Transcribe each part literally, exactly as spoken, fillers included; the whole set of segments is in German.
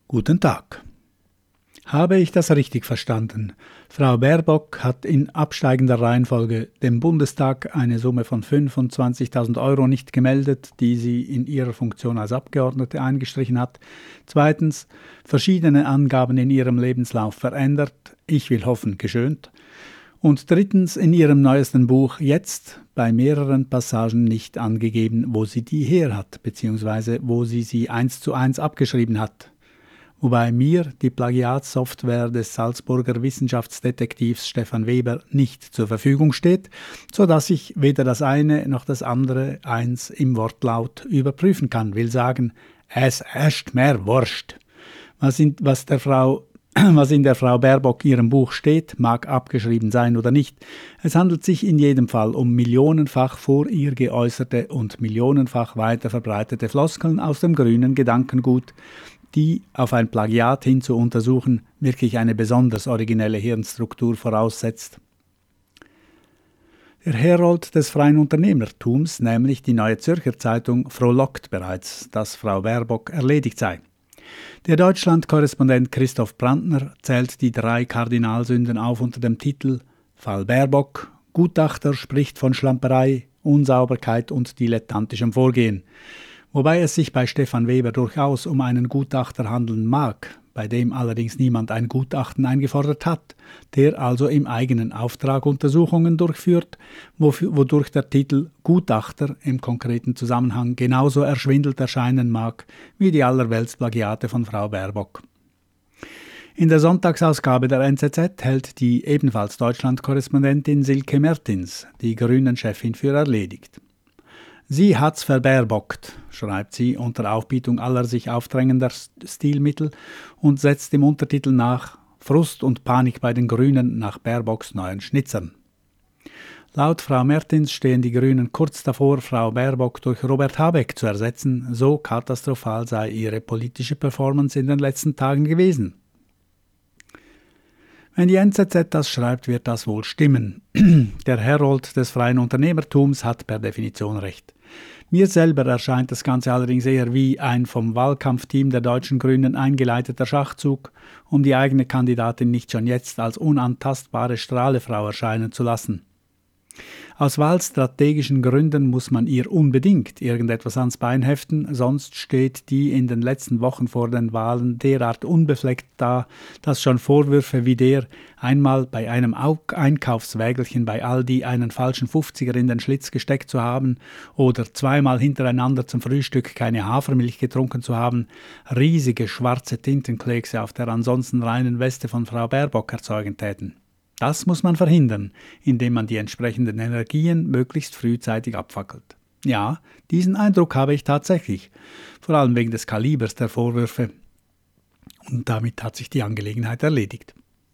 Guten Tag. Habe ich das richtig verstanden? Frau Baerbock hat in absteigender Reihenfolge dem Bundestag eine Summe von fünfundzwanzigtausend Euro nicht gemeldet, die sie in ihrer Funktion als Abgeordnete eingestrichen hat. Zweitens, verschiedene Angaben in ihrem Lebenslauf verändert, ich will hoffen geschönt. Und drittens, in ihrem neuesten Buch jetzt bei mehreren Passagen nicht angegeben, wo sie die her hat, beziehungsweise wo sie sie eins zu eins abgeschrieben hat. Wobei mir die Plagiatssoftware des Salzburger Wissenschaftsdetektivs Stefan Weber nicht zur Verfügung steht, sodass ich weder das eine noch das andere eins im Wortlaut überprüfen kann, will sagen, es ist mir wurscht. Was in, was, der Frau, was in der Frau Baerbock ihrem Buch steht, mag abgeschrieben sein oder nicht. Es handelt sich in jedem Fall um millionenfach vor ihr geäußerte und millionenfach weiter verbreitete Floskeln aus dem grünen Gedankengut, die, auf ein Plagiat hin zu untersuchen, wirklich eine besonders originelle Hirnstruktur voraussetzt. Der Herold des freien Unternehmertums, nämlich die Neue Zürcher Zeitung, frohlockt bereits, dass Frau Baerbock erledigt sei. Der Deutschland-Korrespondent Christoph Brandner zählt die drei Kardinalsünden auf unter dem Titel Fall Baerbock, Gutachter spricht von Schlamperei, Unsauberkeit und dilettantischem Vorgehen. Wobei es sich bei Stefan Weber durchaus um einen Gutachter handeln mag, bei dem allerdings niemand ein Gutachten eingefordert hat, der also im eigenen Auftrag Untersuchungen durchführt, wodurch der Titel Gutachter im konkreten Zusammenhang genauso erschwindelt erscheinen mag wie die Allerweltsplagiate von Frau Baerbock. In der Sonntagsausgabe der N Z Z hält die ebenfalls Deutschland-Korrespondentin Silke Mertins die Grünen-Chefin für erledigt. Sie hat's verbaerbockt, schreibt sie unter Aufbietung aller sich aufdrängender Stilmittel und setzt im Untertitel nach Frust und Panik bei den Grünen nach Baerbocks neuen Schnitzern. Laut Frau Mertins stehen die Grünen kurz davor, Frau Baerbock durch Robert Habeck zu ersetzen, so katastrophal sei ihre politische Performance in den letzten Tagen gewesen. Wenn die N Z Z das schreibt, wird das wohl stimmen. Der Herold des freien Unternehmertums hat per Definition recht. Mir selber erscheint das Ganze allerdings eher wie ein vom Wahlkampfteam der deutschen Grünen eingeleiteter Schachzug, um die eigene Kandidatin nicht schon jetzt als unantastbare Strahlefrau erscheinen zu lassen. Aus wahlstrategischen Gründen muss man ihr unbedingt irgendetwas ans Bein heften, sonst steht die in den letzten Wochen vor den Wahlen derart unbefleckt da, dass schon Vorwürfe wie der, einmal bei einem Einkaufswägelchen bei Aldi einen falschen Fünfziger in den Schlitz gesteckt zu haben oder zweimal hintereinander zum Frühstück keine Hafermilch getrunken zu haben, riesige schwarze Tintenkleckse auf der ansonsten reinen Weste von Frau Baerbock erzeugen täten. Das muss man verhindern, indem man die entsprechenden Energien möglichst frühzeitig abfackelt. Ja, diesen Eindruck habe ich tatsächlich, vor allem wegen des Kalibers der Vorwürfe. Und damit hat sich die Angelegenheit erledigt.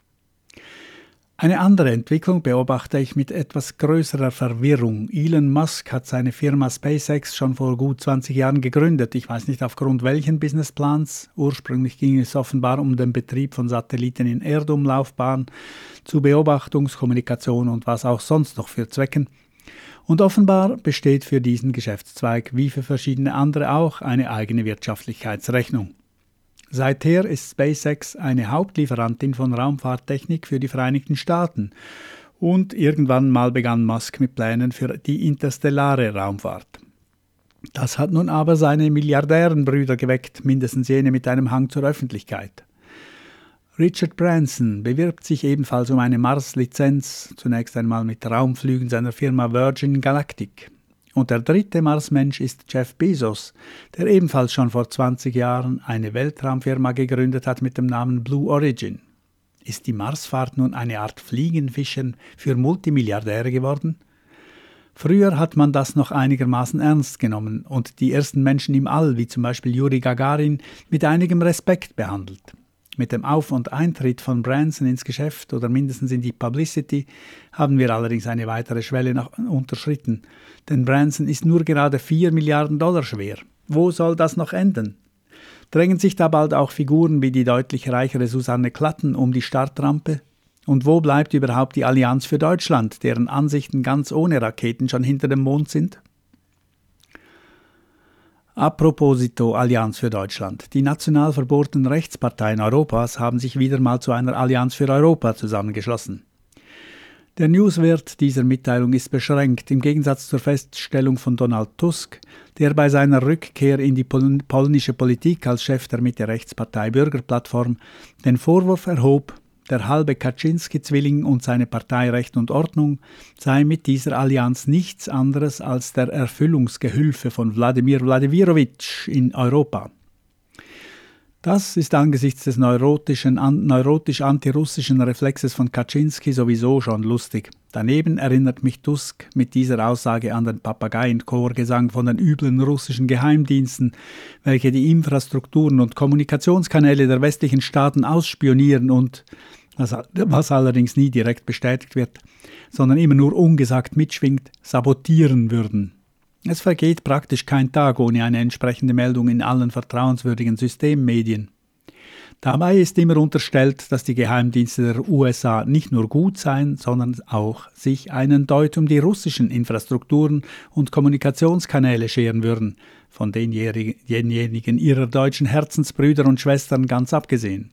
Eine andere Entwicklung beobachte ich mit etwas größerer Verwirrung. Elon Musk hat seine Firma SpaceX schon vor gut zwanzig Jahren gegründet. Ich weiß nicht aufgrund welchen Businessplans. Ursprünglich ging es offenbar um den Betrieb von Satelliten in Erdumlaufbahn, zu Beobachtungs-, Kommunikation und was auch sonst noch für Zwecken. Und offenbar besteht für diesen Geschäftszweig wie für verschiedene andere auch eine eigene Wirtschaftlichkeitsrechnung. Seither ist SpaceX eine Hauptlieferantin von Raumfahrttechnik für die Vereinigten Staaten und irgendwann mal begann Musk mit Plänen für die interstellare Raumfahrt. Das hat nun aber seine Milliardärenbrüder geweckt, mindestens jene mit einem Hang zur Öffentlichkeit. Richard Branson bewirbt sich ebenfalls um eine Mars-Lizenz, zunächst einmal mit Raumflügen seiner Firma Virgin Galactic. Und der dritte Marsmensch ist Jeff Bezos, der ebenfalls schon vor zwanzig Jahren eine Weltraumfirma gegründet hat mit dem Namen Blue Origin. Ist die Marsfahrt nun eine Art Fliegenfischen für Multimilliardäre geworden? Früher hat man das noch einigermaßen ernst genommen und die ersten Menschen im All, wie zum Beispiel Juri Gagarin, mit einigem Respekt behandelt. Mit dem Auf- und Eintritt von Branson ins Geschäft oder mindestens in die Publicity haben wir allerdings eine weitere Schwelle nach unterschritten. Denn Branson ist nur gerade vier Milliarden Dollar schwer. Wo soll das noch enden? Drängen sich da bald auch Figuren wie die deutlich reichere Susanne Klatten um die Startrampe? Und wo bleibt überhaupt die Allianz für Deutschland, deren Ansichten ganz ohne Raketen schon hinter dem Mond sind? Approposito Allianz für Deutschland. Die national verbohrten Rechtsparteien Europas haben sich wieder mal zu einer Allianz für Europa zusammengeschlossen. Der Newswert dieser Mitteilung ist beschränkt, im Gegensatz zur Feststellung von Donald Tusk, der bei seiner Rückkehr in die pol- polnische Politik als Chef der Mitte-Rechtspartei Bürgerplattform den Vorwurf erhob, der halbe Kaczynski-Zwilling und seine Partei Recht und Ordnung sei mit dieser Allianz nichts anderes als der Erfüllungsgehülfe von Wladimir Wladimirowitsch in Europa. Das ist angesichts des neurotischen, an, neurotisch-antirussischen Reflexes von Kaczynski sowieso schon lustig. Daneben erinnert mich Tusk mit dieser Aussage an den Papageien-Chorgesang von den üblen russischen Geheimdiensten, welche die Infrastrukturen und Kommunikationskanäle der westlichen Staaten ausspionieren und, was, was allerdings nie direkt bestätigt wird, sondern immer nur ungesagt mitschwingt, sabotieren würden. Es vergeht praktisch kein Tag ohne eine entsprechende Meldung in allen vertrauenswürdigen Systemmedien. Dabei ist immer unterstellt, dass die Geheimdienste der U S A nicht nur gut seien, sondern auch sich einen Deut um die russischen Infrastrukturen und Kommunikationskanäle scheren würden, von denjenigen ihrer deutschen Herzensbrüder und Schwestern ganz abgesehen.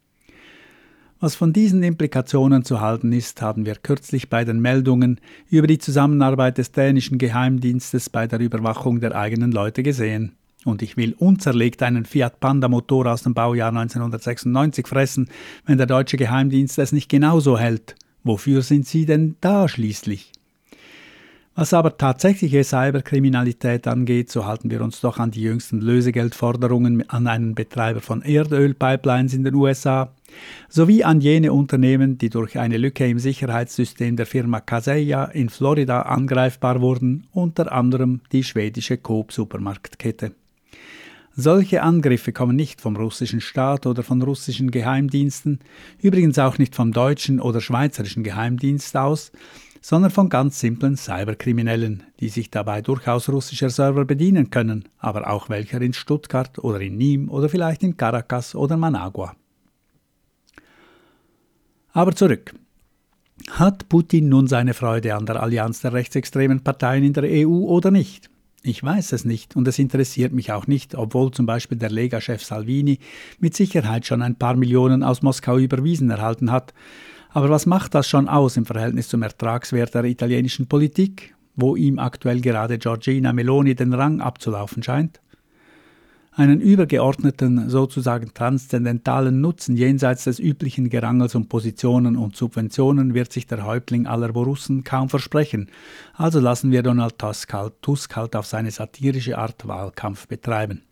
Was von diesen Implikationen zu halten ist, haben wir kürzlich bei den Meldungen über die Zusammenarbeit des dänischen Geheimdienstes bei der Überwachung der eigenen Leute gesehen. Und ich will unzerlegt einen Fiat Panda Motor aus dem Baujahr neunzehnhundertsechsundneunzig fressen, wenn der deutsche Geheimdienst es nicht genauso hält. Wofür sind sie denn da schließlich? Was aber tatsächliche Cyberkriminalität angeht, so halten wir uns doch an die jüngsten Lösegeldforderungen an einen Betreiber von Erdölpipelines in den U S A, sowie an jene Unternehmen, die durch eine Lücke im Sicherheitssystem der Firma Kaseya in Florida angreifbar wurden, unter anderem die schwedische Coop-Supermarktkette. Solche Angriffe kommen nicht vom russischen Staat oder von russischen Geheimdiensten, übrigens auch nicht vom deutschen oder schweizerischen Geheimdienst aus, sondern von ganz simplen Cyberkriminellen, die sich dabei durchaus russischer Server bedienen können, aber auch welcher in Stuttgart oder in Nîmes oder vielleicht in Caracas oder Managua. Aber zurück. Hat Putin nun seine Freude an der Allianz der rechtsextremen Parteien in der E U oder nicht? Ich weiß es nicht und es interessiert mich auch nicht, obwohl zum Beispiel der Lega-Chef Salvini mit Sicherheit schon ein paar Millionen aus Moskau überwiesen erhalten hat. Aber was macht das schon aus im Verhältnis zum Ertragswert der italienischen Politik, wo ihm aktuell gerade Giorgia Meloni den Rang abzulaufen scheint? Einen übergeordneten, sozusagen transzendentalen Nutzen jenseits des üblichen Gerangels um Positionen und Subventionen wird sich der Häuptling aller Borussen kaum versprechen, also lassen wir Donald Tusk halt, Tusk halt auf seine satirische Art Wahlkampf betreiben.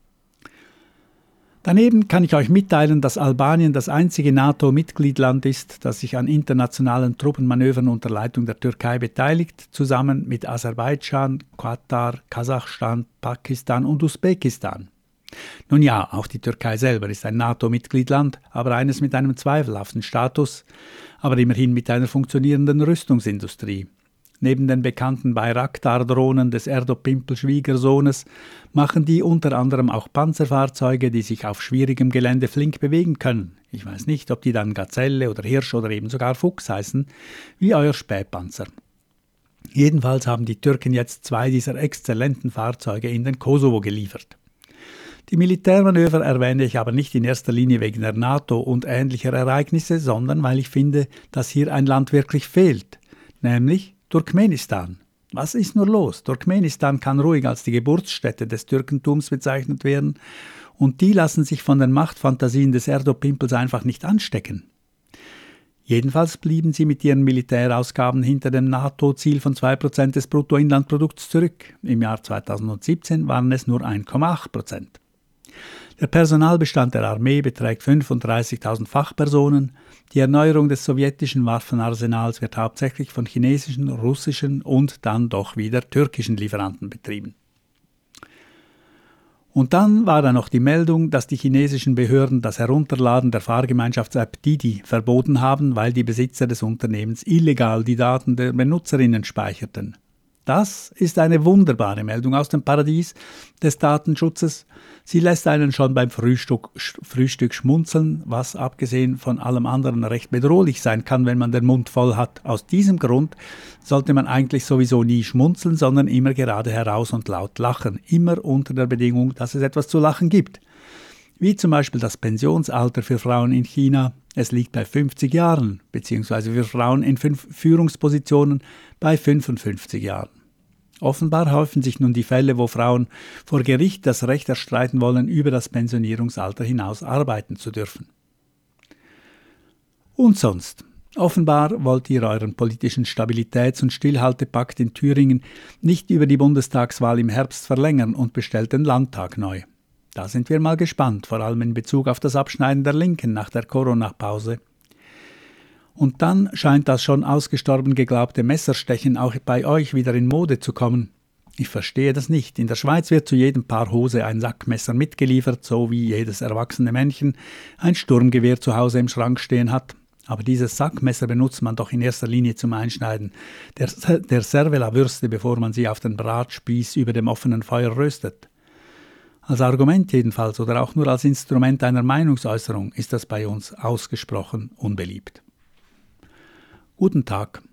Daneben kann ich euch mitteilen, dass Albanien das einzige NATO-Mitgliedland ist, das sich an internationalen Truppenmanövern unter Leitung der Türkei beteiligt, zusammen mit Aserbaidschan, Katar, Kasachstan, Pakistan und Usbekistan. Nun ja, auch die Türkei selber ist ein NATO-Mitgliedland, aber eines mit einem zweifelhaften Status, aber immerhin mit einer funktionierenden Rüstungsindustrie. Neben den bekannten Bayraktar-Drohnen des Erdopimpel-Schwiegersohnes machen die unter anderem auch Panzerfahrzeuge, die sich auf schwierigem Gelände flink bewegen können. Ich weiß nicht, ob die dann Gazelle oder Hirsch oder eben sogar Fuchs heißen, wie euer Spähpanzer. Jedenfalls haben die Türken jetzt zwei dieser exzellenten Fahrzeuge in den Kosovo geliefert. Die Militärmanöver erwähne ich aber nicht in erster Linie wegen der NATO und ähnlicher Ereignisse, sondern weil ich finde, dass hier ein Land wirklich fehlt, nämlich Turkmenistan. Was ist nur los? Turkmenistan kann ruhig als die Geburtsstätte des Türkentums bezeichnet werden und die lassen sich von den Machtfantasien des Erdopimpels einfach nicht anstecken. Jedenfalls blieben sie mit ihren Militärausgaben hinter dem NATO-Ziel von zwei Prozent des Bruttoinlandprodukts zurück. Im Jahr zweitausendsiebzehn waren es nur eins Komma acht Prozent. Der Personalbestand der Armee beträgt fünfunddreißigtausend Fachpersonen. Die Erneuerung des sowjetischen Waffenarsenals wird hauptsächlich von chinesischen, russischen und dann doch wieder türkischen Lieferanten betrieben. Und dann war da noch die Meldung, dass die chinesischen Behörden das Herunterladen der Fahrgemeinschafts-App Didi verboten haben, weil die Besitzer des Unternehmens illegal die Daten der Benutzerinnen speicherten. Das ist eine wunderbare Meldung aus dem Paradies des Datenschutzes, Sie lässt einen schon beim Frühstück, Frühstück schmunzeln, was abgesehen von allem anderen recht bedrohlich sein kann, wenn man den Mund voll hat. Aus diesem Grund sollte man eigentlich sowieso nie schmunzeln, sondern immer gerade heraus und laut lachen. Immer unter der Bedingung, dass es etwas zu lachen gibt. Wie zum Beispiel das Pensionsalter für Frauen in China. Es liegt bei fünfzig Jahren, beziehungsweise für Frauen in fünf Führungspositionen bei fünfundfünfzig Jahren. Offenbar häufen sich nun die Fälle, wo Frauen vor Gericht das Recht erstreiten wollen, über das Pensionierungsalter hinaus arbeiten zu dürfen. Und sonst? Offenbar wollt ihr euren politischen Stabilitäts- und Stillhaltepakt in Thüringen nicht über die Bundestagswahl im Herbst verlängern und bestellt den Landtag neu. Da sind wir mal gespannt, vor allem in Bezug auf das Abschneiden der Linken nach der Corona-Pause. Und dann scheint das schon ausgestorben geglaubte Messerstechen auch bei euch wieder in Mode zu kommen. Ich verstehe das nicht. In der Schweiz wird zu jedem Paar Hose ein Sackmesser mitgeliefert, so wie jedes erwachsene Männchen ein Sturmgewehr zu Hause im Schrank stehen hat. Aber dieses Sackmesser benutzt man doch in erster Linie zum Einschneiden der, der Cervela-Würste, bevor man sie auf den Bratspieß über dem offenen Feuer röstet. Als Argument jedenfalls oder auch nur als Instrument einer Meinungsäußerung ist das bei uns ausgesprochen unbeliebt. Guten Tag.